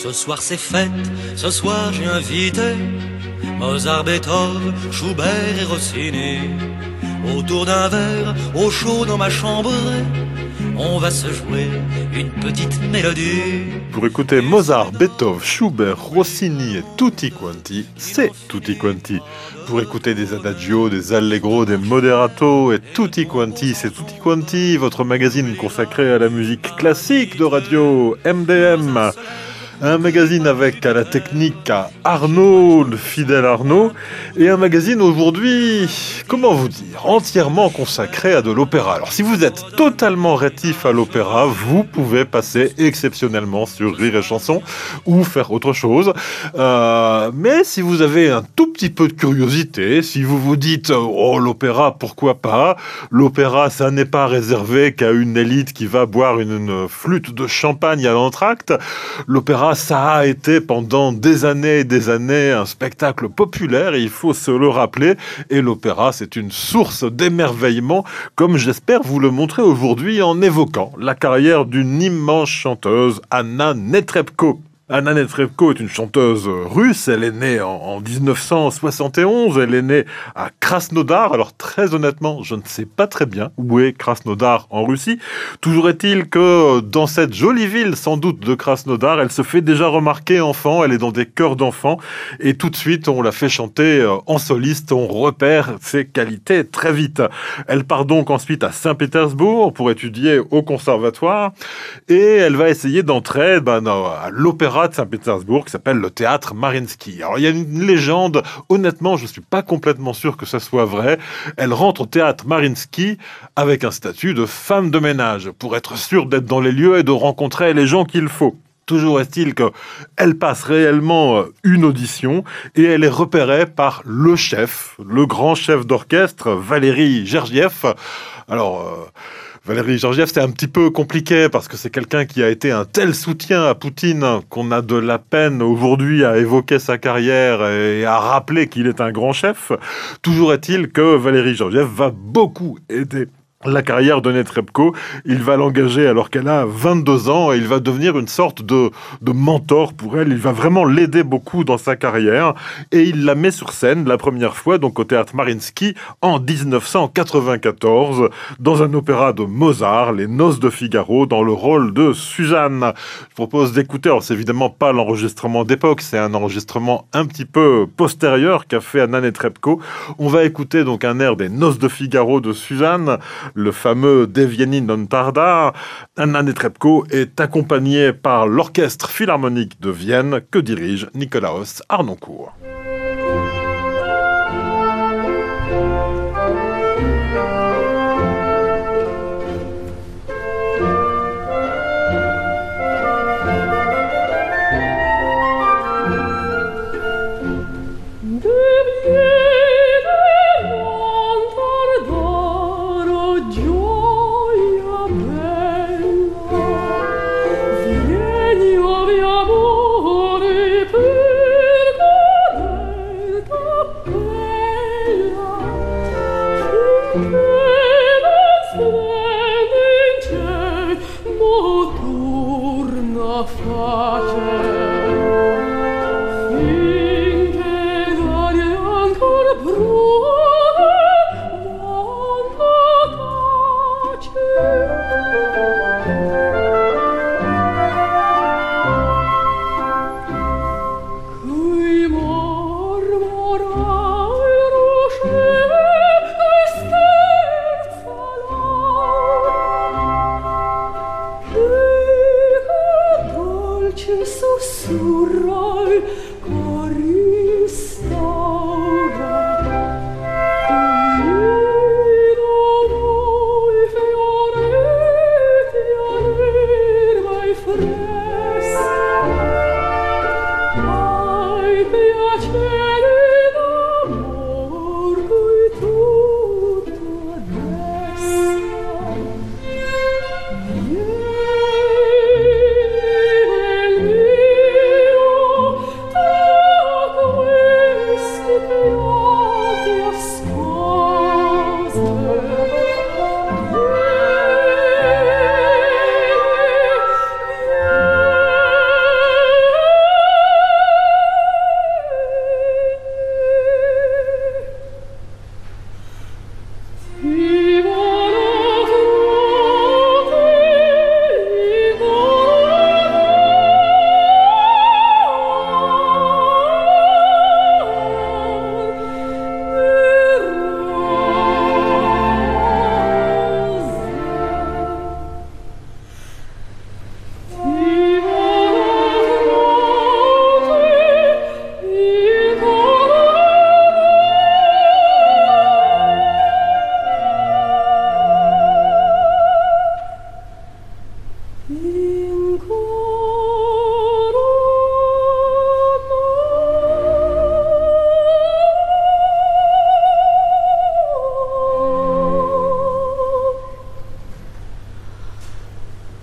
Ce soir c'est fête, ce soir j'ai invité Mozart, Beethoven, Schubert et Rossini. Autour d'un verre, au chaud dans ma chambre, on va se jouer une petite mélodie. Pour écouter Mozart, Beethoven, Schubert, Rossini et Tutti Quanti, c'est Tutti Quanti. Pour écouter des adagios, des allegro, des moderato et Tutti Quanti, c'est Tutti Quanti, votre magazine consacré à la musique classique de radio MDM. Un magazine avec à la technique à Arnaud, le fidèle Arnaud, et un magazine aujourd'hui, comment vous dire, entièrement consacré à de l'opéra. Alors si vous êtes totalement rétif à l'opéra, vous pouvez passer exceptionnellement sur Rire et Chanson ou faire autre chose. Mais si vous avez un tout petit peu de curiosité, si vous vous dites « Oh, l'opéra, pourquoi pas ?» L'opéra, ça n'est pas réservé qu'à une élite qui va boire une flûte de champagne à l'entracte. L'opéra, ça a été pendant des années et des années un spectacle populaire, il faut se le rappeler, et l'opéra c'est une source d'émerveillement, comme j'espère vous le montrer aujourd'hui en évoquant la carrière d'une immense chanteuse, Anna Netrebko. Anna Netrebko est une chanteuse russe, elle est née en 1971, elle est née à Krasnodar. Alors très honnêtement, je ne sais pas très bien où est Krasnodar en Russie. Toujours est-il que dans cette jolie ville sans doute de Krasnodar, elle se fait déjà remarquer enfant, elle est dans des chœurs d'enfants et tout de suite on la fait chanter en soliste, on repère ses qualités très vite. Elle part donc ensuite à Saint-Pétersbourg pour étudier au conservatoire et elle va essayer d'entrer à l'opéra de Saint-Pétersbourg qui s'appelle le théâtre Mariinsky. Alors il y a une légende, honnêtement je ne suis pas complètement sûr que ça soit vrai, elle rentre au théâtre Mariinsky avec un statut de femme de ménage pour être sûre d'être dans les lieux et de rencontrer les gens qu'il faut. Toujours est-il qu'elle passe réellement une audition et elle est repérée par le chef, le grand chef d'orchestre, Valéry Gergiev. Alors, Valéry Gergiev, c'est un petit peu compliqué parce que c'est quelqu'un qui a été un tel soutien à Poutine qu'on a de la peine aujourd'hui à évoquer sa carrière et à rappeler qu'il est un grand chef. Toujours est-il que Valéry Gergiev va beaucoup aider la carrière de Netrebko. Il va l'engager alors qu'elle a 22 ans et il va devenir une sorte de mentor pour elle. Il va vraiment l'aider beaucoup dans sa carrière et il la met sur scène la première fois donc au théâtre Mariinsky en 1994 dans un opéra de Mozart, Les Noces de Figaro, dans le rôle de Suzanne. Je propose d'écouter, alors c'est évidemment pas l'enregistrement d'époque, c'est un enregistrement un petit peu postérieur qu'a fait Anna Netrebko. On va écouter donc un air des Noces de Figaro de Suzanne, le fameux Devieni non tarda. Anna Netrebko est accompagnée par l'Orchestre Philharmonique de Vienne que dirige Nikolaos Harnoncourt. Vieni, oh mio amore, per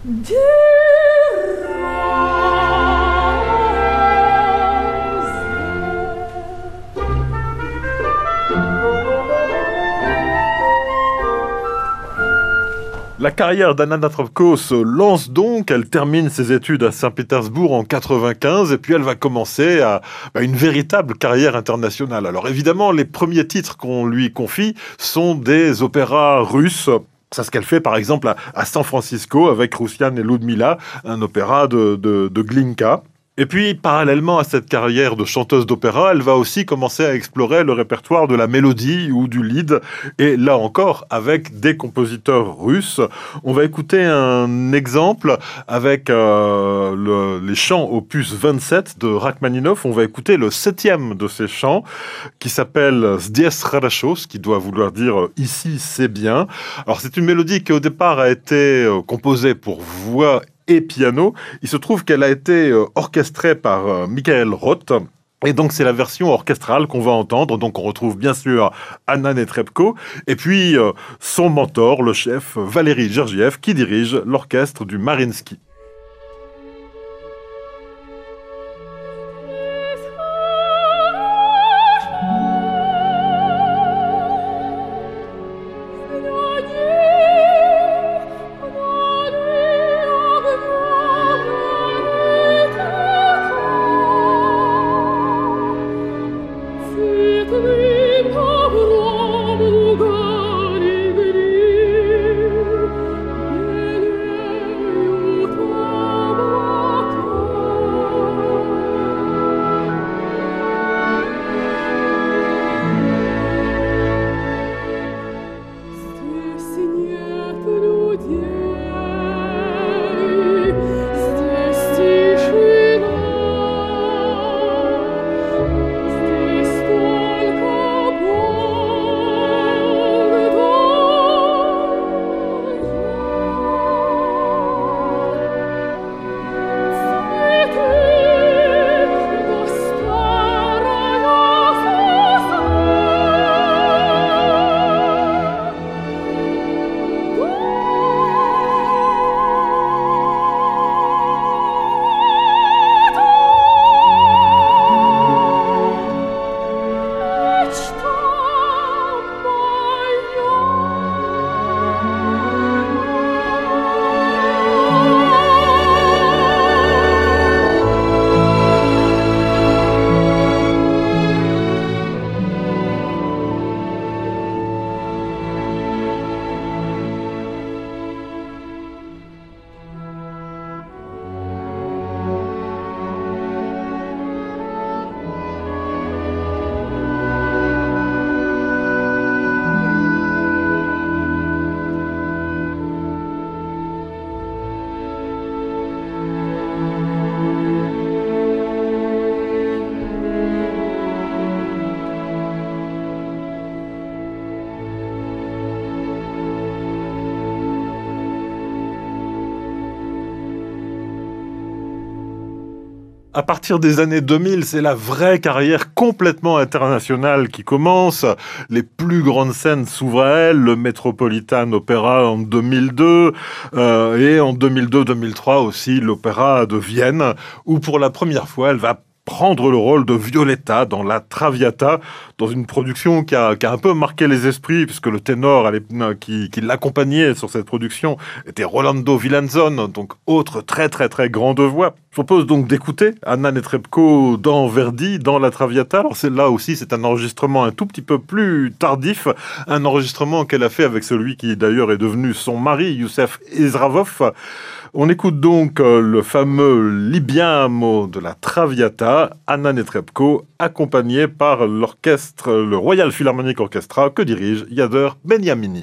La carrière d'Anna Netrebko se lance donc, elle termine ses études à Saint-Pétersbourg en 95 et puis elle va commencer une véritable carrière internationale. Alors évidemment, les premiers titres qu'on lui confie sont des opéras russes. C'est ce qu'elle fait par exemple à San Francisco avec Rouslan et Ludmila, un opéra de Glinka. Et puis, parallèlement à cette carrière de chanteuse d'opéra, elle va aussi commencer à explorer le répertoire de la mélodie ou du lead. Et là encore, avec des compositeurs russes. On va écouter un exemple avec les chants opus 27 de Rachmaninov. On va écouter le 7e de ces chants qui s'appelle Zdесь хорошо, ce qui doit vouloir dire « ici c'est bien ». Alors c'est une mélodie qui au départ a été composée pour voix et piano. Il se trouve qu'elle a été orchestrée par Michael Roth. Et donc, c'est la version orchestrale qu'on va entendre. Donc, on retrouve bien sûr Anna Netrebko et puis son mentor, le chef Valéry Gergiev, qui dirige l'orchestre du Mariinsky. À partir des années 2000, c'est la vraie carrière complètement internationale qui commence. Les plus grandes scènes s'ouvrent à elle, le Metropolitan Opera en 2002 et en 2002-2003 aussi l'Opéra de Vienne, où pour la première fois, elle va prendre le rôle de Violetta dans la Traviata, dans une production qui a un peu marqué les esprits, puisque le ténor qui l'accompagnait sur cette production était Rolando Villanzon, donc autre très très très grande voix. Je propose donc d'écouter Anna Netrebko dans Verdi, dans la Traviata. Alors là aussi, c'est un enregistrement un tout petit peu plus tardif, un enregistrement qu'elle a fait avec celui qui d'ailleurs est devenu son mari, Youssef Ezravov. On écoute donc le fameux Libiamo de la Traviata, Anna Netrebko, accompagnée par l'orchestre, le Royal Philharmonic Orchestra, que dirige Yader Beniamini.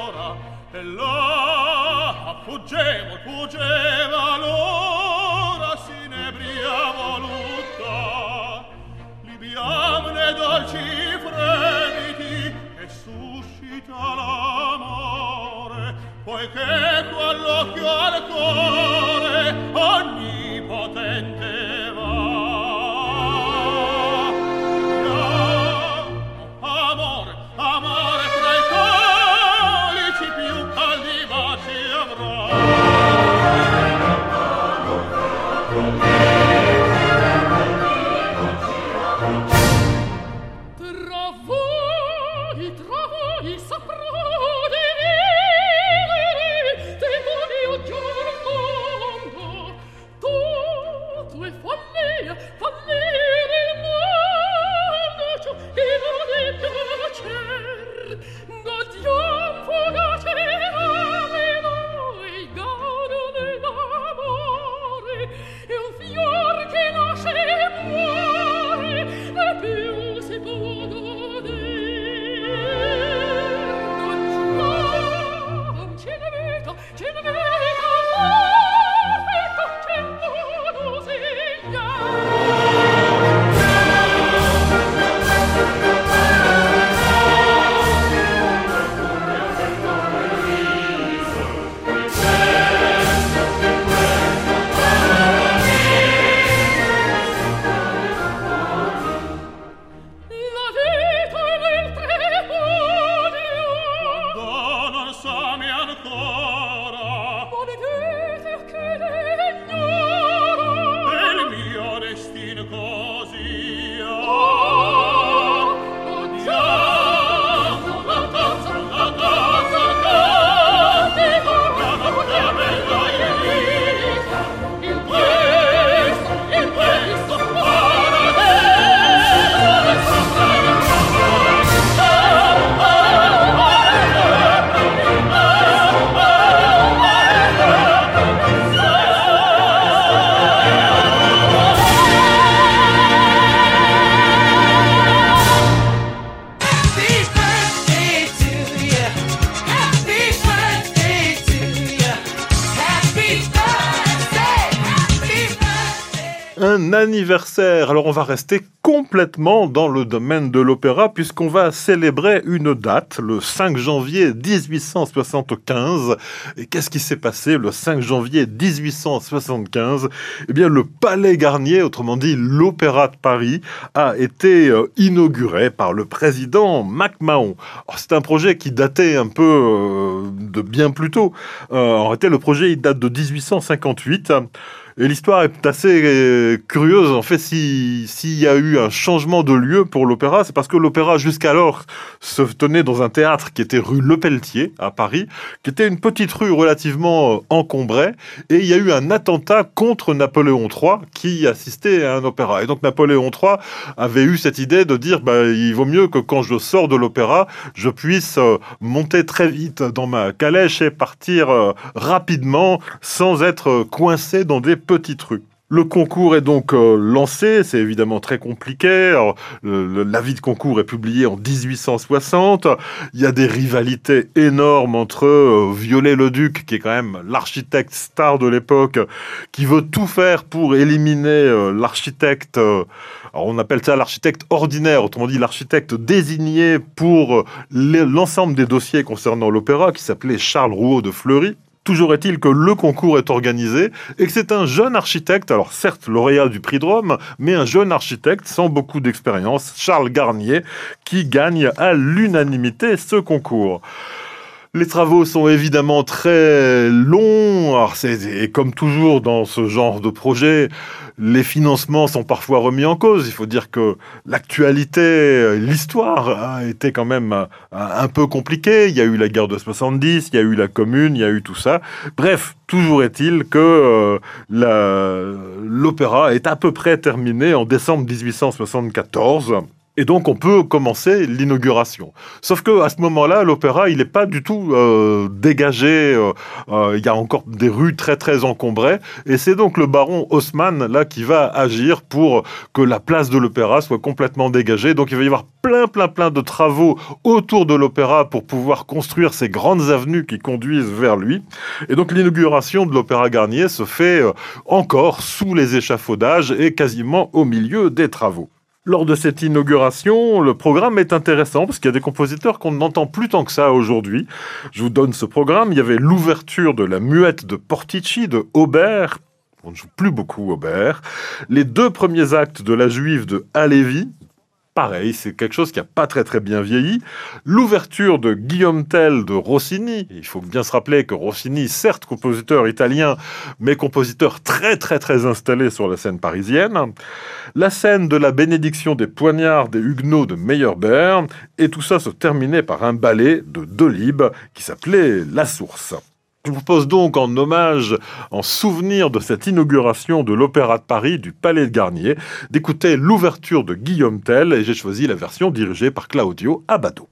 Fuggeva l'ora che quell'occhio al cuore onnipotente va. Amore, amore, tra i colici più caldi baci avrà. Tra voi saprò di dire demonio giorno tutto è follia, follia del mondo, ciò che non è piacer godiam fugace amore noi gano nell'amore e un fior che nasce e muore e più si può godere. Ce ne vedo, perfetto, c'è un modo la vita è nel tremodio quando non sami ancora. Maledete che l'ignoro e il mio destino così odiamo la tazza candido la bella Elisa in questo Un anniversaire. Alors on va rester complètement dans le domaine de l'opéra puisqu'on va célébrer une date, le 5 janvier 1875. Et qu'est-ce qui s'est passé le 5 janvier 1875 ? Eh bien le Palais Garnier, autrement dit l'Opéra de Paris, a été inauguré par le président MacMahon. Alors, c'est un projet qui datait un peu de bien plus tôt. En réalité le projet il date de 1858. Et l'histoire est assez curieuse. En fait, s'il y a eu un changement de lieu pour l'opéra, c'est parce que l'opéra, jusqu'alors, se tenait dans un théâtre qui était rue Lepelletier, à Paris, qui était une petite rue relativement encombrée. Et il y a eu un attentat contre Napoléon III qui assistait à un opéra. Et donc, Napoléon III avait eu cette idée de dire, il vaut mieux que quand je sors de l'opéra, je puisse monter très vite dans ma calèche et partir rapidement sans être coincé dans des petites rues. Le concours est donc lancé, c'est évidemment très compliqué. Alors, l'avis de concours est publié en 1860. Il y a des rivalités énormes entre Viollet-le-Duc, qui est quand même l'architecte star de l'époque, qui veut tout faire pour éliminer l'architecte. Alors on appelle ça l'architecte ordinaire, autrement dit l'architecte désigné pour l'ensemble des dossiers concernant l'opéra, qui s'appelait Charles Rouault de Fleury. Toujours est-il que le concours est organisé et que c'est un jeune architecte, alors certes lauréat du prix de Rome, mais un jeune architecte sans beaucoup d'expérience, Charles Garnier, qui gagne à l'unanimité ce concours. Les travaux sont évidemment très longs. Alors et comme toujours dans ce genre de projet, les financements sont parfois remis en cause. Il faut dire que l'actualité, l'histoire a été quand même un peu compliquée. Il y a eu la guerre de 70, il y a eu la Commune, il y a eu tout ça. Bref, toujours est-il que l'opéra est à peu près terminé en décembre 1874. Et donc, on peut commencer l'inauguration. Sauf que à ce moment-là, l'opéra, il n'est pas du tout dégagé. Il y a encore des rues très, très encombrées. Et c'est donc le baron Haussmann, là, qui va agir pour que la place de l'opéra soit complètement dégagée. Donc, il va y avoir plein de travaux autour de l'opéra pour pouvoir construire ces grandes avenues qui conduisent vers lui. Et donc, l'inauguration de l'Opéra Garnier se fait encore sous les échafaudages et quasiment au milieu des travaux. Lors de cette inauguration, le programme est intéressant parce qu'il y a des compositeurs qu'on n'entend plus tant que ça aujourd'hui. Je vous donne ce programme. Il y avait l'ouverture de La Muette de Portici de Auber. On ne joue plus beaucoup Auber. Les 2 premiers actes de La Juive de Halévy. Pareil, c'est quelque chose qui n'a pas très bien vieilli. L'ouverture de Guillaume Tell de Rossini. Il faut bien se rappeler que Rossini, certes compositeur italien, mais compositeur très installé sur la scène parisienne. La scène de la bénédiction des poignards des Huguenots de Meyerbeer. Et tout ça se terminait par un ballet de Delibes qui s'appelait La Source. Je vous propose donc en hommage, en souvenir de cette inauguration de l'Opéra de Paris du Palais de Garnier, d'écouter l'ouverture de Guillaume Tell et j'ai choisi la version dirigée par Claudio Abbado.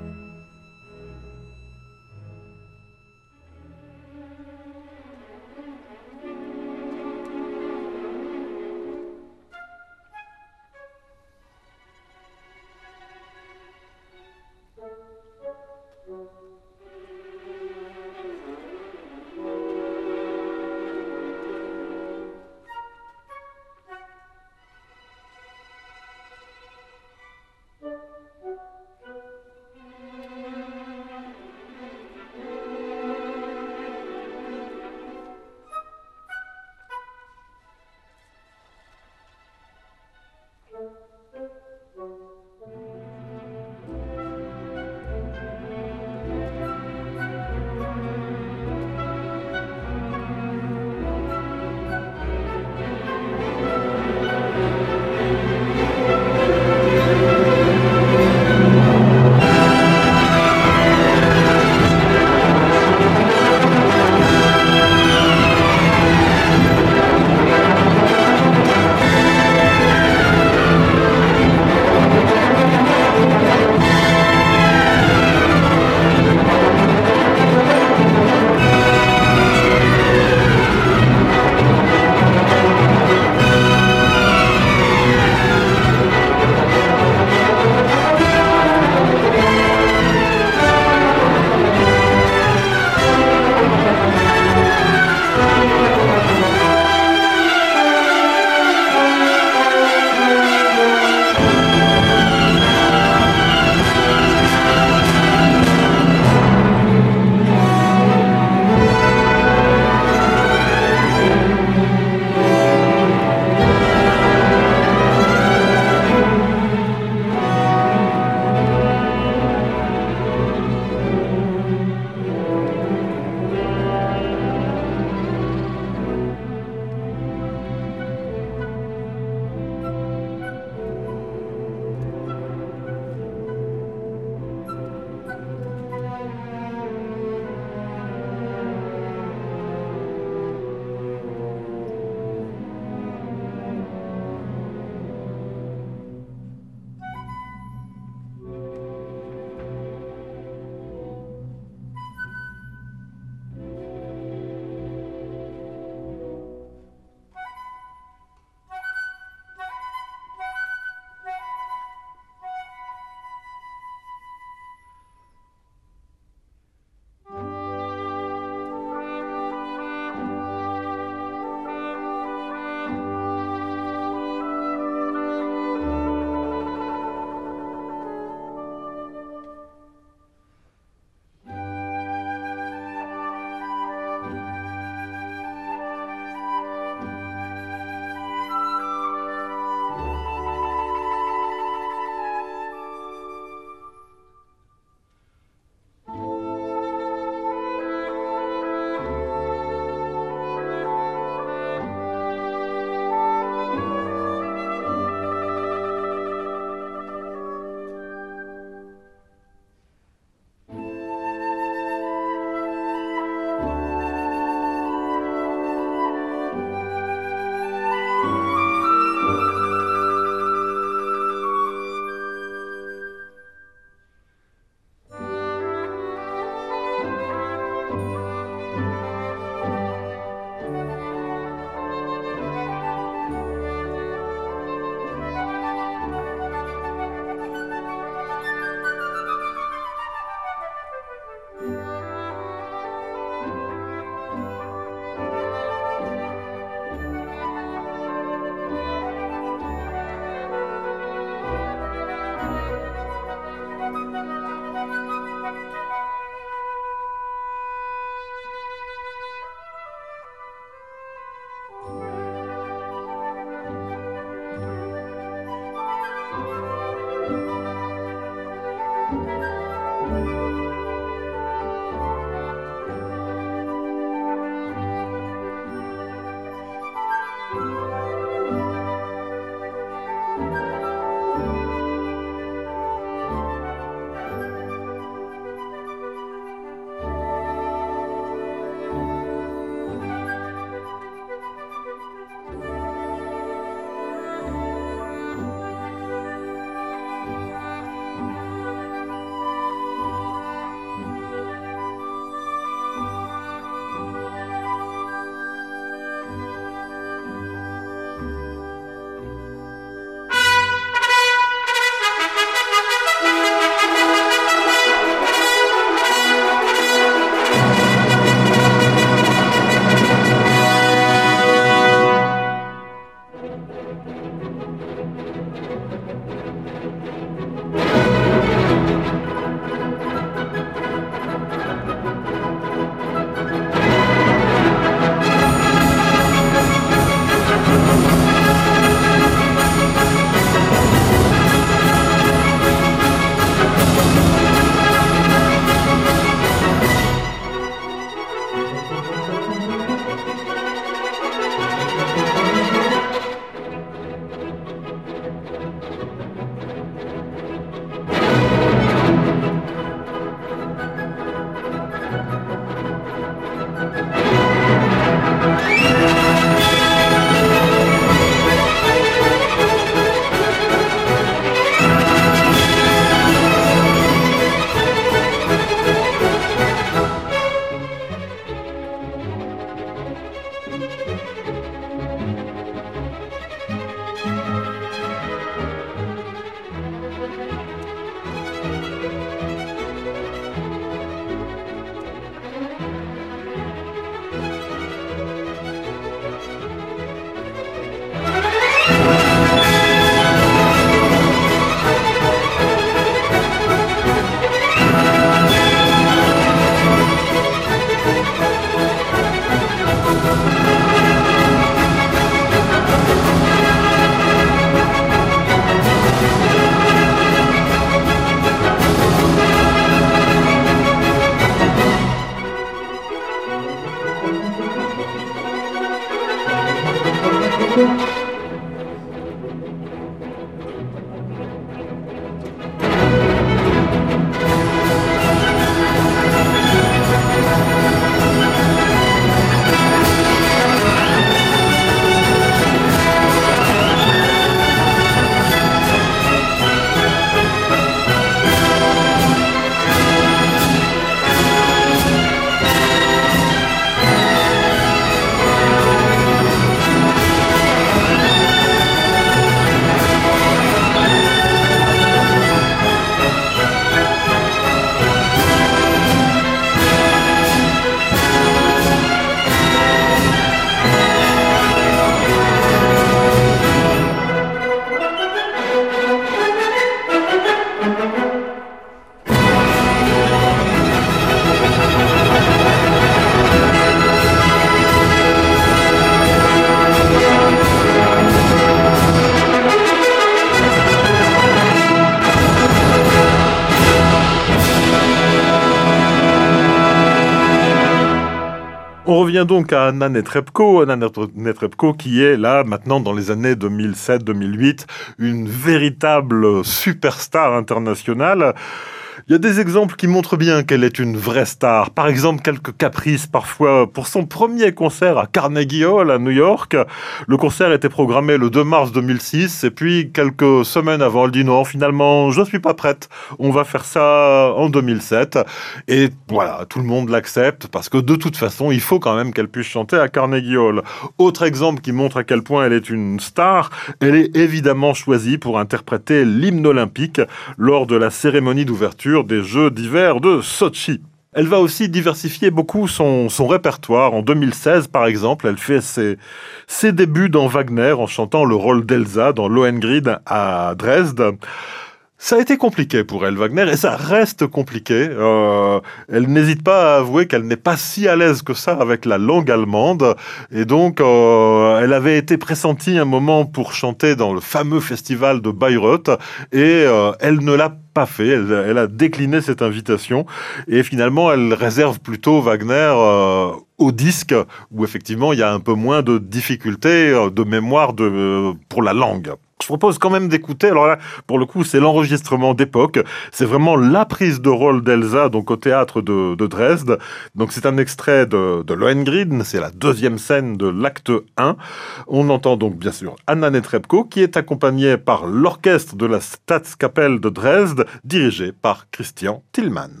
On revient donc à Anna Netrebko qui est là maintenant dans les années 2007-2008 une véritable superstar internationale. Il y a des exemples qui montrent bien qu'elle est une vraie star. Par exemple, quelques caprices parfois pour son premier concert à Carnegie Hall à New York. Le concert était programmé le 2 mars 2006 et puis quelques semaines avant, elle dit non, finalement, je ne suis pas prête. On va faire ça en 2007. Et voilà, tout le monde l'accepte parce que de toute façon, il faut quand même qu'elle puisse chanter à Carnegie Hall. Autre exemple qui montre à quel point elle est une star, elle est évidemment choisie pour interpréter l'hymne olympique lors de la cérémonie d'ouverture des Jeux d'hiver de Sochi. Elle va aussi diversifier beaucoup son répertoire. En 2016, par exemple, elle fait ses débuts dans Wagner en chantant le rôle d'Elsa dans Lohengrin à Dresde. Ça a été compliqué pour elle, Wagner, et ça reste compliqué. Elle n'hésite pas à avouer qu'elle n'est pas si à l'aise que ça avec la langue allemande. Et donc, elle avait été pressentie un moment pour chanter dans le fameux festival de Bayreuth. Et elle ne l'a pas fait. Elle a décliné cette invitation. Et finalement, elle réserve plutôt Wagner au disque, où effectivement, il y a un peu moins de difficultés de mémoire pour la langue. Je propose quand même d'écouter, alors là, pour le coup, c'est l'enregistrement d'époque, c'est vraiment la prise de rôle d'Elsa, donc au théâtre de Dresde. Donc c'est un extrait de Lohengrin, c'est la deuxième scène de l'acte 1. On entend donc bien sûr Anna Netrebko, qui est accompagnée par l'orchestre de la Staatskapelle de Dresde, dirigé par Christian Tillmann.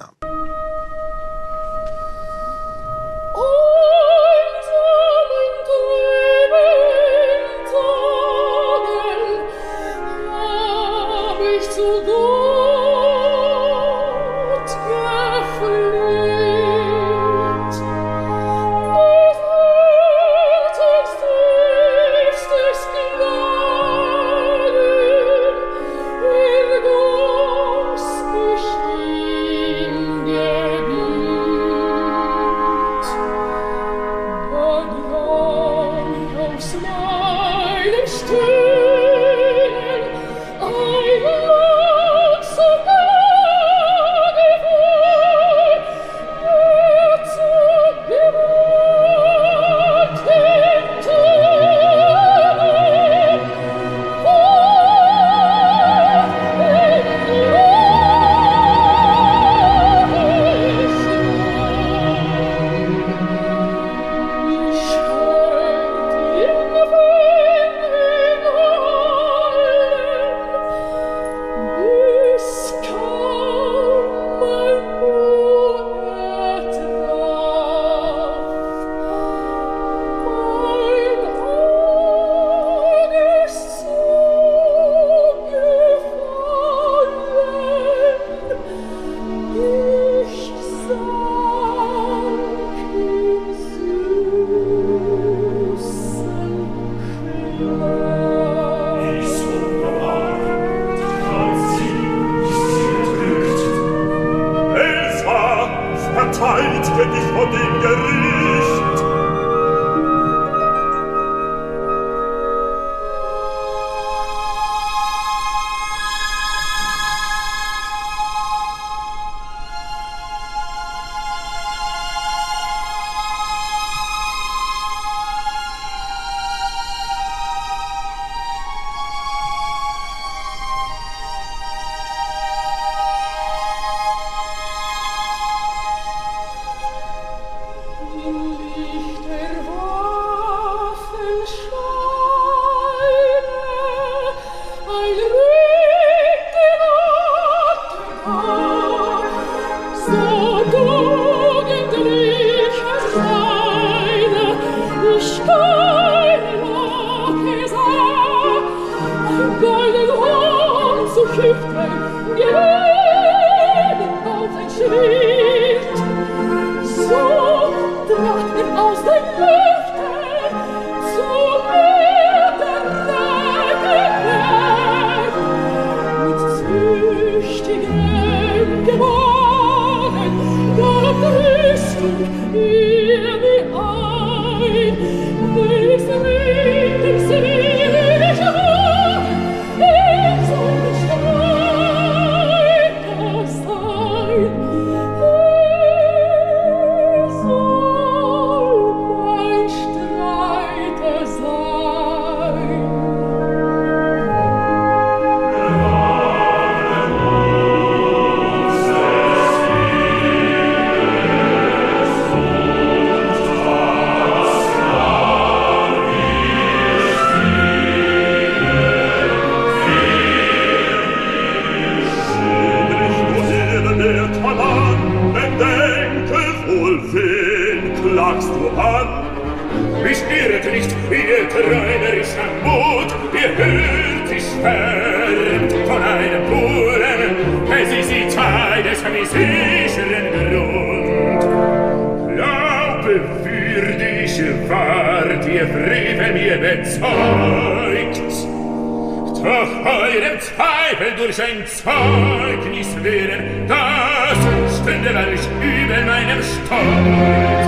klagst du an? Mich irret nicht ihr träumerischer Mut, ihr hört sich fern von einem Buren, es ist die Zeit des sicheren Grund. Glaube, würdig ward ihr Frevel mir bezeugt, doch eurem Zweifel durch ein Zeugnis wehren, das stünde welch über meinem Stolz.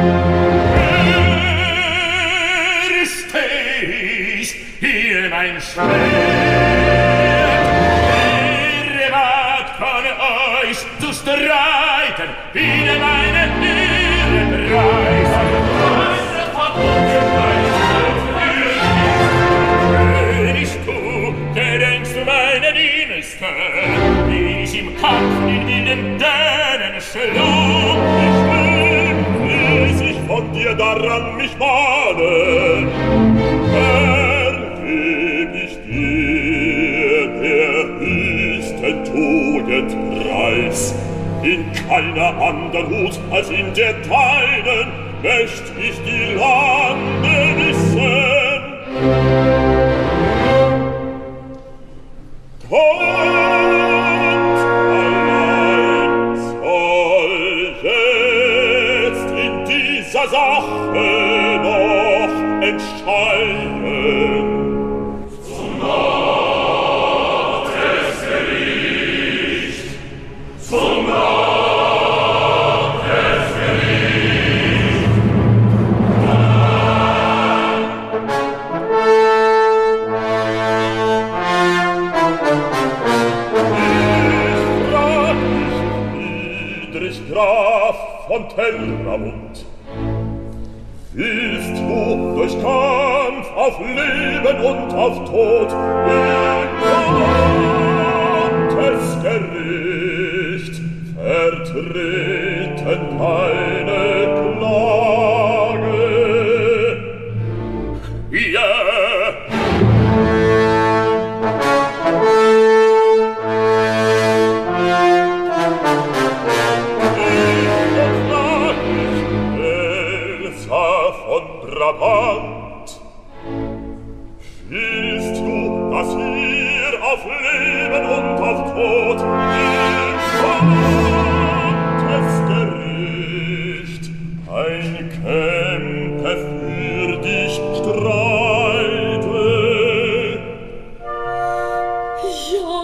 Hier mein Schwert, wer wagt von euch zu streiten, wieder meine Ehre preisen. Meine von König, du gedenkst du meine Dienste, wie ich im Kampf in wilden Dänen schlug. Ich will sich von dir daran mich mahnen, erheb ich dir der höchste Tugendpreis. In keiner andern Hut als in der deinen möcht ich die Lande wissen. Gott allein soll jetzt in dieser Sache noch entscheiden. Zum Gottesgericht, zum Gottesgericht. Friedrich Graf von Telramund, willst du durch Kampf auf Leben und auf Tod in Gottes Gericht vertreten deine Klage? Ja! Brabant, willst du, dass hier auf Leben und auf Tod in Gottes Gericht ein Kämpfer für dich streite? Ja!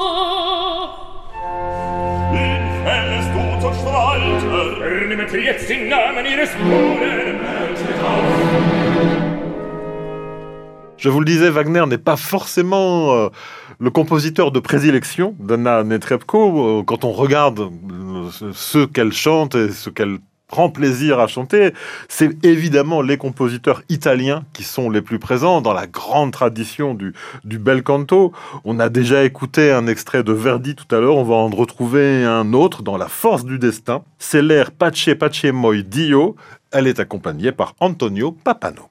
Wen fällst du zum Streiter? Nehmet jetzt den Namen ihres Bruders. Je vous le disais, Wagner n'est pas forcément le compositeur de prédilection d'Anna Netrebko. Quand on regarde ce qu'elle chante et ce qu'elle prend plaisir à chanter, c'est évidemment les compositeurs italiens qui sont les plus présents dans la grande tradition du bel canto. On a déjà écouté un extrait de Verdi tout à l'heure, on va en retrouver un autre dans La force du destin. C'est l'air Pace Pace Moi Dio. Elle est accompagnée par Antonio Papano.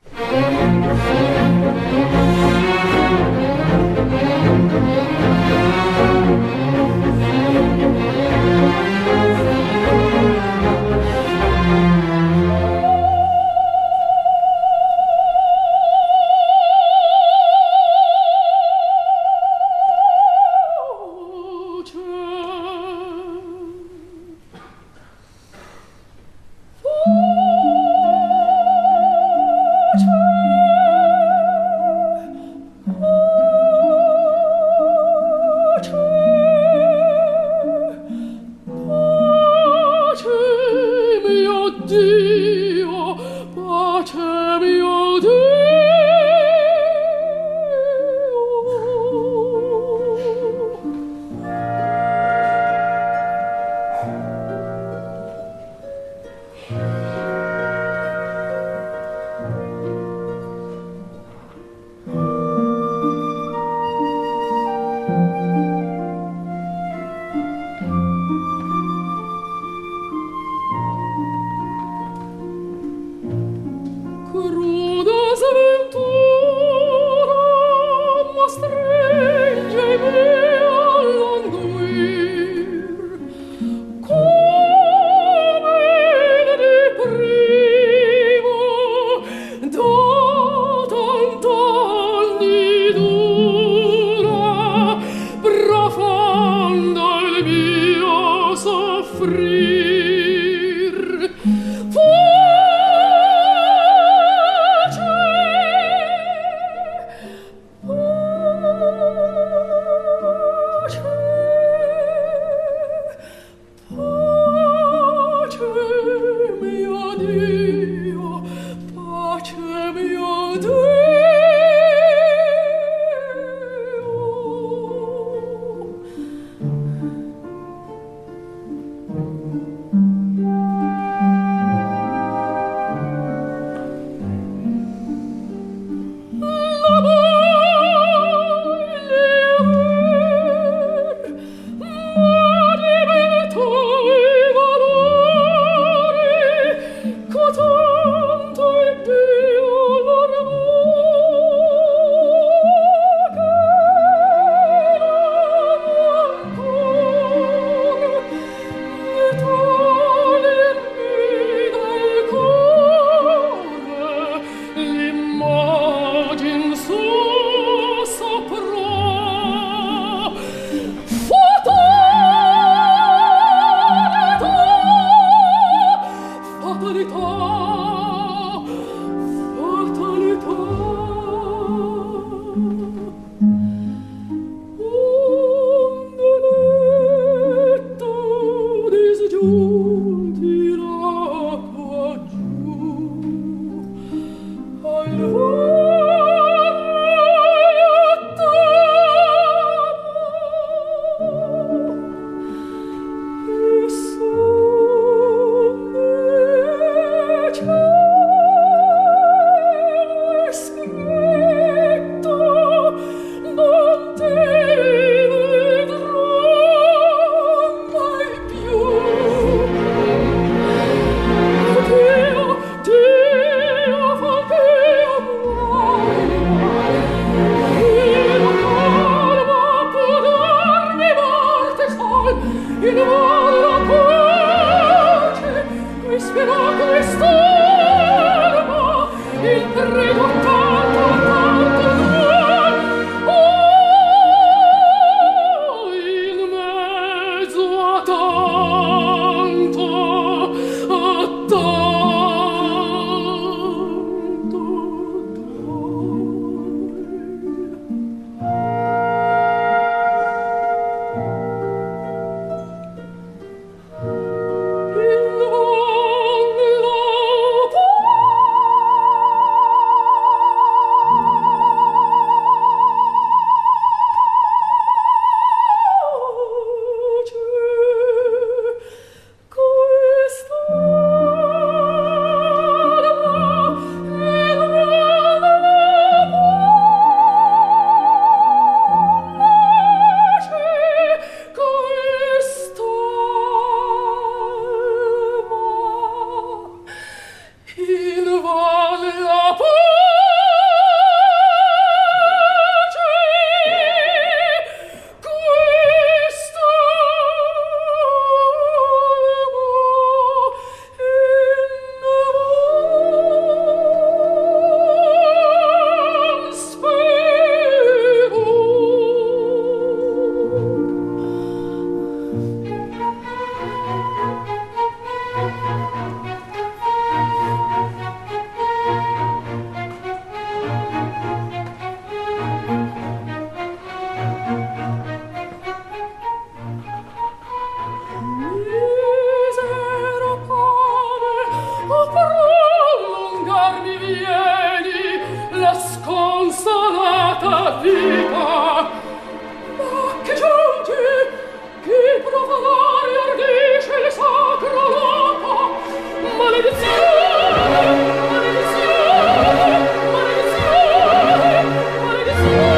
vita. Ma che giunti, chi profanare ardisce il sacro loco? Maledizione, maledizione, maledizione, maledizione.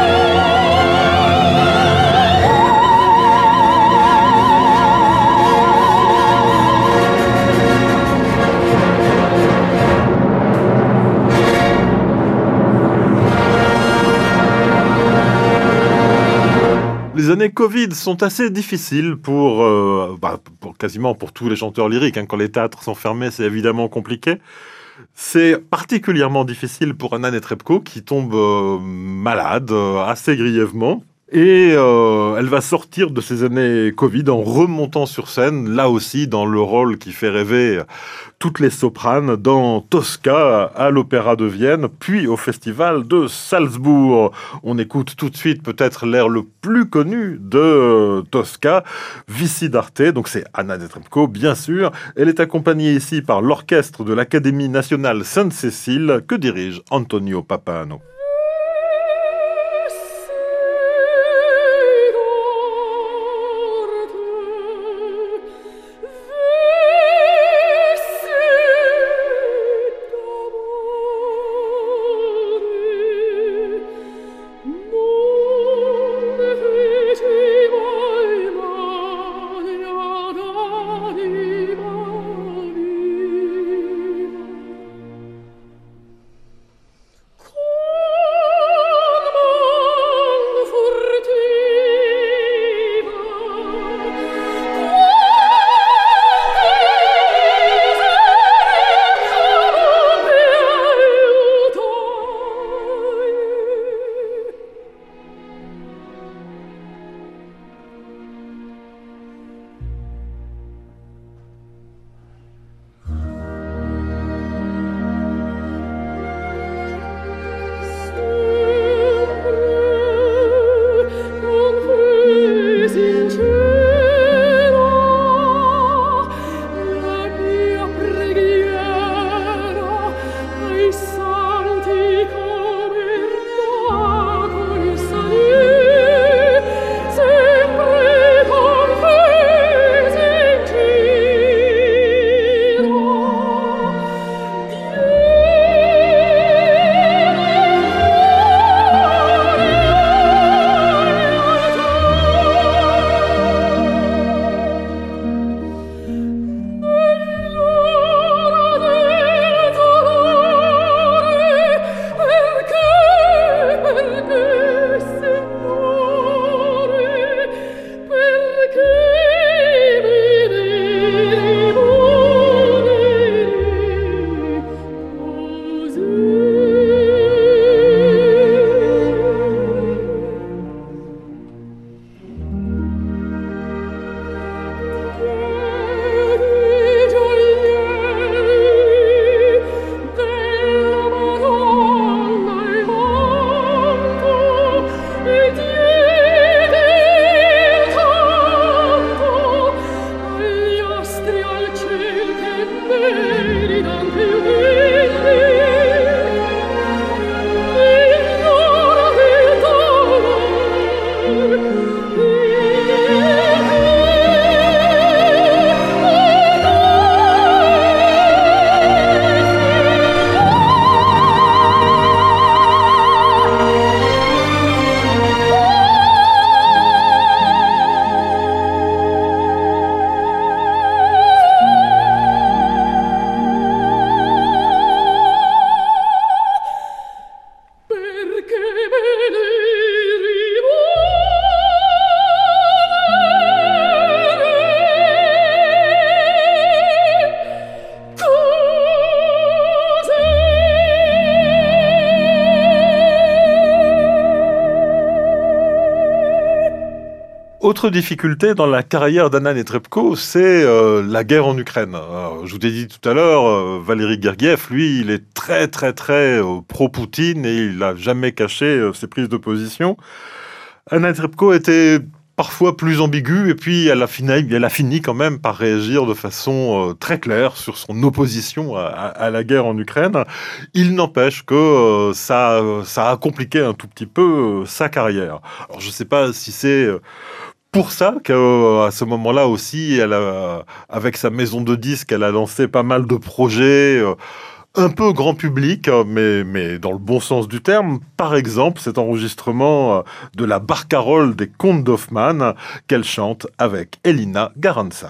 Les années Covid sont assez difficiles quasiment pour tous les chanteurs lyriques. Hein. Quand les théâtres sont fermés, c'est évidemment compliqué. C'est particulièrement difficile pour Anna Netrebko qui tombe malade assez grièvement. Et elle va sortir de ces années Covid en remontant sur scène, là aussi dans le rôle qui fait rêver toutes les sopranes, dans Tosca à l'Opéra de Vienne, puis au Festival de Salzbourg. On écoute tout de suite peut-être l'air le plus connu de Tosca, Vici d'Arte, donc c'est Anna Netrebko bien sûr. Elle est accompagnée ici par l'orchestre de l'Académie nationale Sainte-Cécile que dirige Antonio Pappano. Autre difficulté dans la carrière d'Anna Netrebko, c'est la guerre en Ukraine. Alors, je vous ai dit tout à l'heure, Valéry Gergiev, lui, il est très pro-Poutine et il n'a jamais caché ses prises de position. Anna Netrebko était parfois plus ambiguë, et puis elle a fini quand même par réagir de façon très claire sur son opposition à la guerre en Ukraine. Il n'empêche que ça a compliqué un tout petit peu sa carrière. Alors je ne sais pas si c'est pour ça qu'à ce moment-là aussi, avec sa maison de disques, elle a lancé pas mal de projets un peu grand public, mais dans le bon sens du terme. Par exemple, cet enregistrement de la barcarolle des Contes d'Hoffmann qu'elle chante avec Elina Garanca.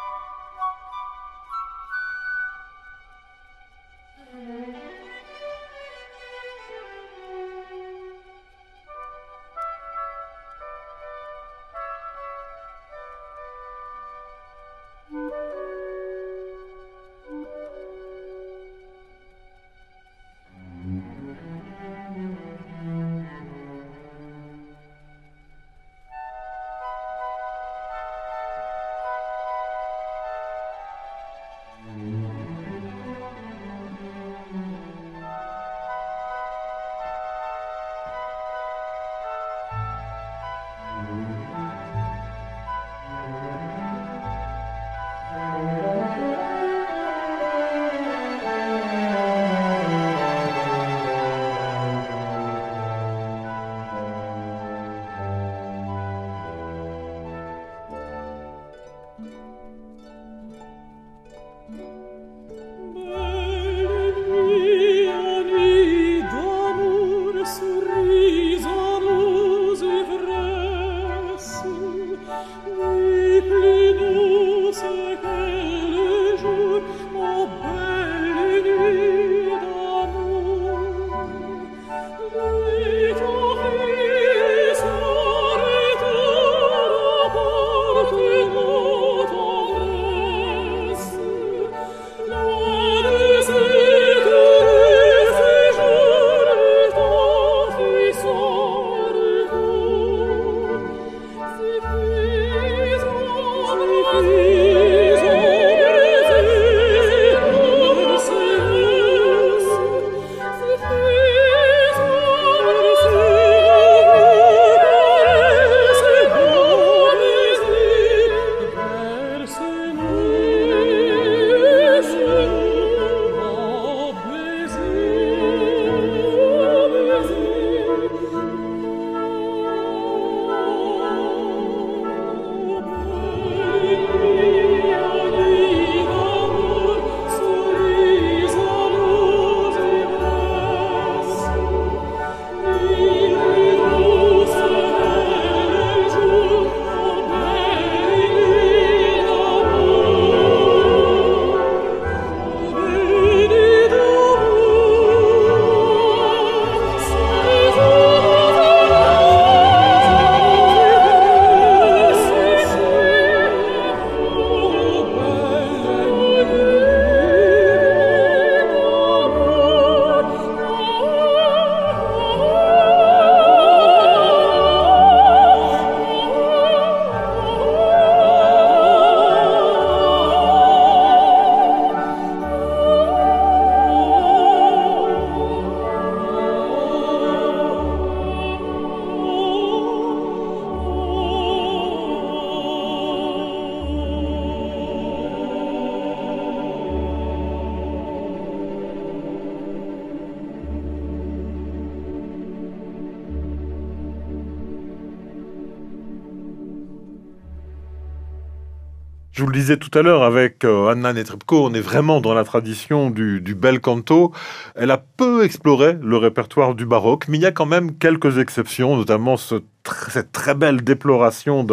Je vous le disais tout à l'heure, avec Anna Netrebko, on est vraiment dans la tradition du bel canto. Elle a peu exploré le répertoire du baroque, mais il y a quand même quelques exceptions, notamment cette très belle déploration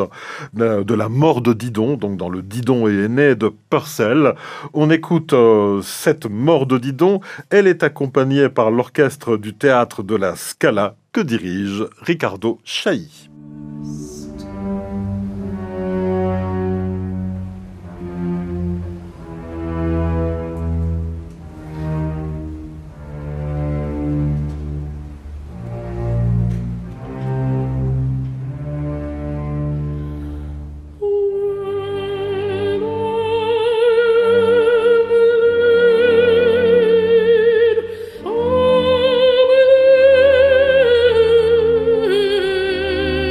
de la mort de Didon, donc dans le Didon et Aîné de Purcell. On écoute cette mort de Didon. Elle est accompagnée par l'orchestre du théâtre de la Scala que dirige Riccardo Chailly. Oh,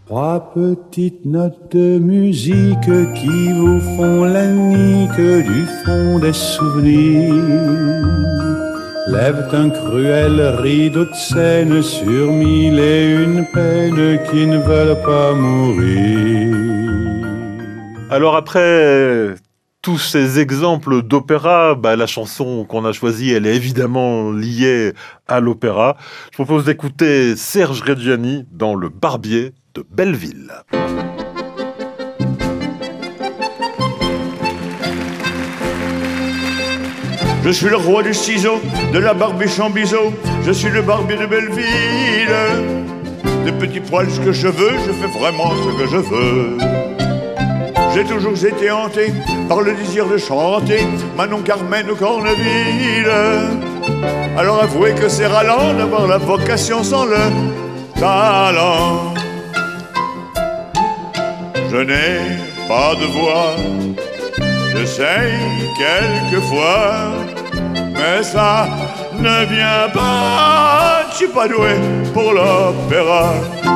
Trois petites notes de musique qui vous font la nique du fond des souvenirs. Lèvent un cruel rideau de scène sur mille et une peines qui ne veulent pas mourir. Alors après tous ces exemples d'opéra, la chanson qu'on a choisie, elle est évidemment liée à l'opéra. Je propose d'écouter Serge Reggiani dans Le Barbier de Belleville. Je suis le roi du ciseau, de la Barbie Chambiseau. Je suis le barbier de Belleville. Des petits poils que je veux, je fais vraiment ce que je veux. J'ai toujours été hanté par le désir de chanter Manon, Carmen ou Corneville. Alors avouez que c'est ralent d'avoir la vocation sans le talent. Je n'ai pas de voix, j'essaye quelquefois, mais ça ne vient pas. Je suis pas doué pour l'opéra.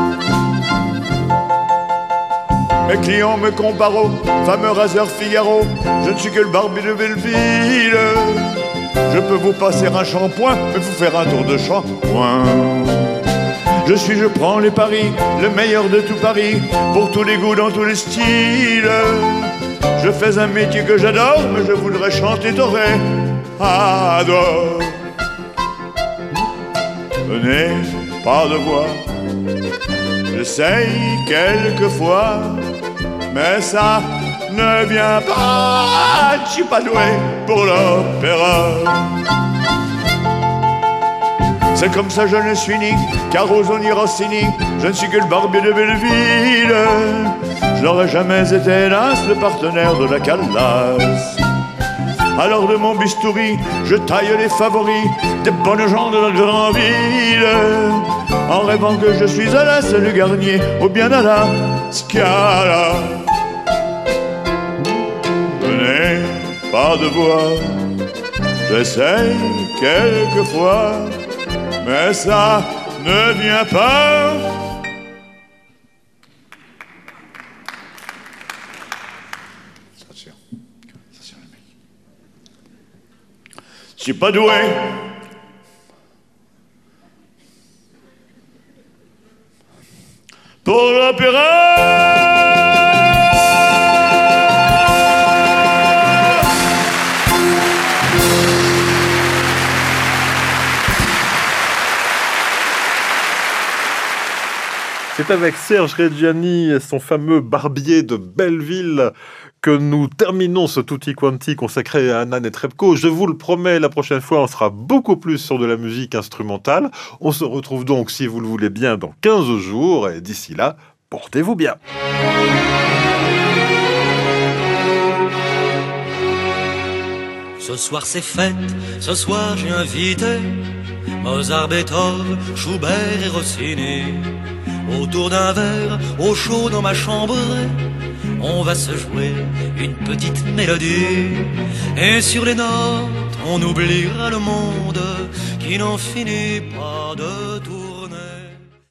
Mes clients me comparent au fameux raseur Figaro. Je ne suis que le barbier de Belleville. Je peux vous passer un shampoing, mais vous faire un tour de shampoing. Je prends les paris, le meilleur de tout Paris, pour tous les goûts dans tous les styles. Je fais un métier que j'adore, mais je voudrais chanter doré. Adore. Je n'ai pas de voix, j'essaye quelquefois, mais ça ne vient pas. Je suis pas doué pour l'opéra. C'est comme ça je ne suis ni Caruso ni Rossini. Je ne suis que le barbier de Belleville. Je n'aurais jamais été hélas le partenaire de la Calas. Alors de mon bistouri, je taille les favoris des bonnes gens de la grande ville, en rêvant que je suis à la Salut Garnier ou bien à la Scala. Je n'ai pas de voix, j'essaye quelquefois, mais ça ne vient pas. Je suis pas doué pour l'opéra. C'est avec Serge Reggiani et son fameux Barbier de Belleville que nous terminons ce Tutti Quanti consacré à Anna Netrebko. Je vous le promets, la prochaine fois, on sera beaucoup plus sur de la musique instrumentale. On se retrouve donc, si vous le voulez bien, dans 15 jours. Et d'ici là, portez-vous bien. Ce soir c'est fête, ce soir j'ai invité Mozart, Beethoven, Schubert et Rossini. Autour d'un verre, au chaud dans ma chambre, on va se jouer une petite mélodie. Et sur les notes, on oubliera le monde qui n'en finit pas de tout.